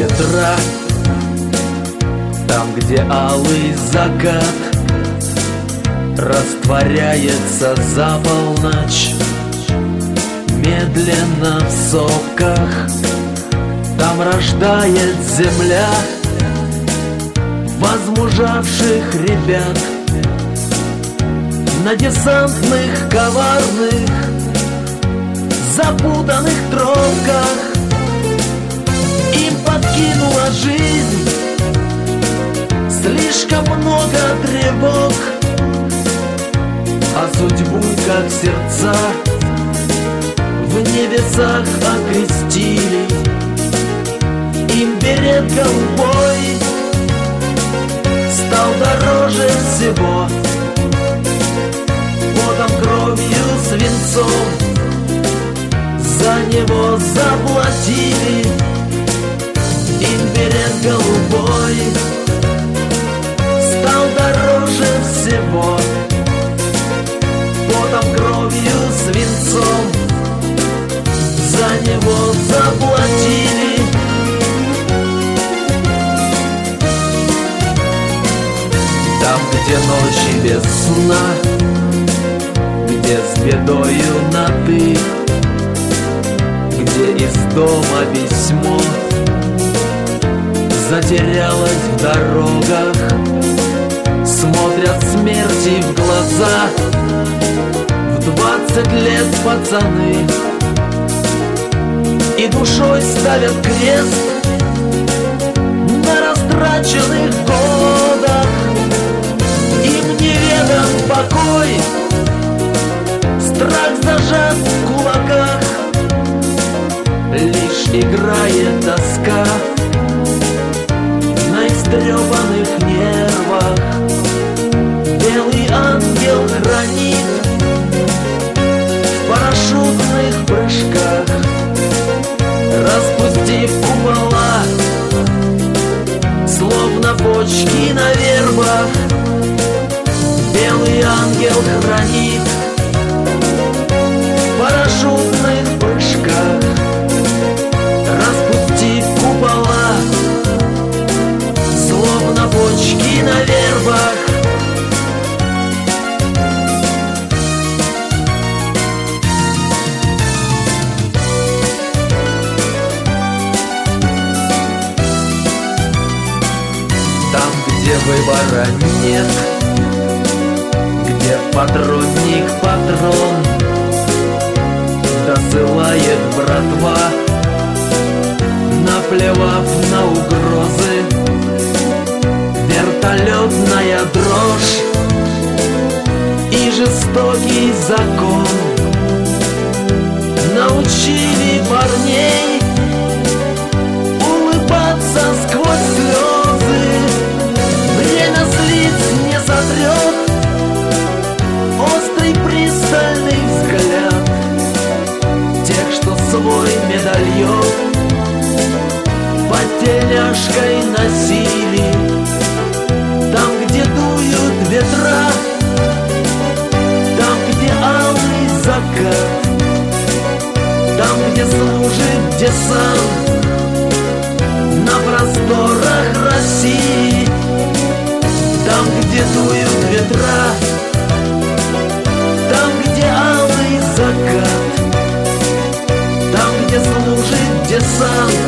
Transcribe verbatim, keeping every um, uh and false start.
ветра, там, где алый закат растворяется за полночь медленно в сопках. Там рождает земля возмужавших ребят на десантных, коварных, запутанных тропках. Им подкинула жизнь слишком много тревог, а судьбу, как сердца, в небесах окрестили. Им берет голубой стал дороже всего, потом, кровью, свинцом за него заплатили. Им берет голубой стал дороже всего, потом, кровью, свинцом за него заплатили. Там, где ночи без сна, где с бедою на «ты», где из дома письмо затерялось в дорогах, смотрят смерти в глаза в двадцать лет пацаны и душой ставят крест на растраченных годах. Им неведом покой, страх зажат в кулаках, лишь играет тоска на истрепанных нервах. Белый ангел хранит в парашютных прыжках, распустив купола, словно почки на вербах. Белый ангел хранит в парашютных прыжках, распустив купола, словно почки на вербах. Там, где выбора нет, где патронник патрон досылает братва, наплевав на угрозы, вертолетная дрожь и жестокий закон научили парней улыбаться сквозь слезы. Время с лиц не сотрет острый пристальный взгляд тех, что свой медальон под тельняшкой носили. Там, где дуют ветра, там, где алый закат, там, где служит десант на просторах России. Там, где дуют ветра, там, где алый закат, там, где служит десант